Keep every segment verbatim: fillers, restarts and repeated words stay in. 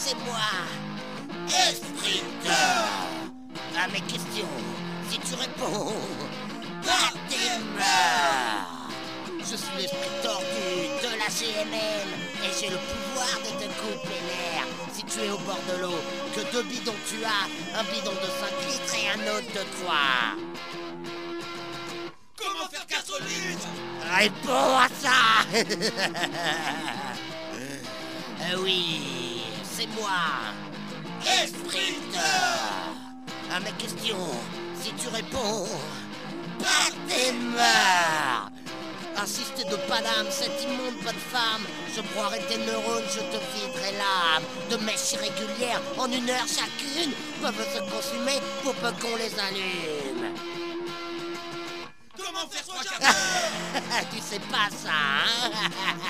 c'est moi, Esprit d'or. À mes questions, si tu réponds, bah t'es mort. Je suis l'esprit tordu de la G M L et j'ai le pouvoir de te couper l'air. Si tu es au bord de l'eau, que deux bidons tu as, un bidon de cinq litres et un autre de trois. Comment faire quatre litres? Réponds à ça. euh, Oui, c'est moi, Esprit d'or. À mes questions, si tu réponds, bah t'es mort. Insiste de pas d'âme, cette immonde bonne femme. Je broierai tes neurones, je te viderai l'âme. De mèches irrégulières, en une heure chacune, peuvent se consumer pour peu qu'on les allume. Comment faire trois quarts d'heure? Tu sais pas ça, hein?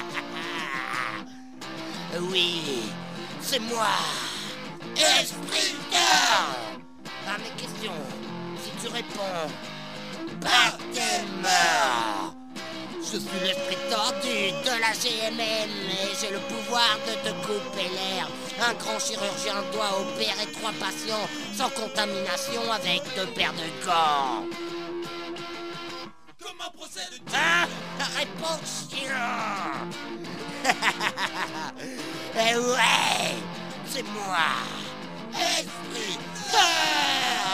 Oui, c'est moi, Esprit d'or. À mes questions, si tu réponds, bah t'es mort. Je suis l'esprit tordu de la G M L et j'ai le pouvoir de te couper l'air. Un grand chirurgien doit opérer trois patients sans contamination avec deux paires de gants. Comment procède Ah, réponse chiant. Eh ouais, c'est moi, Esprit d'or.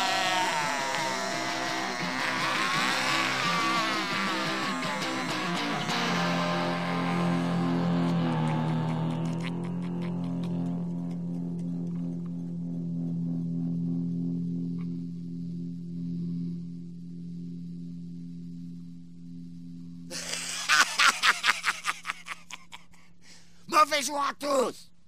Mauvais jour à tous!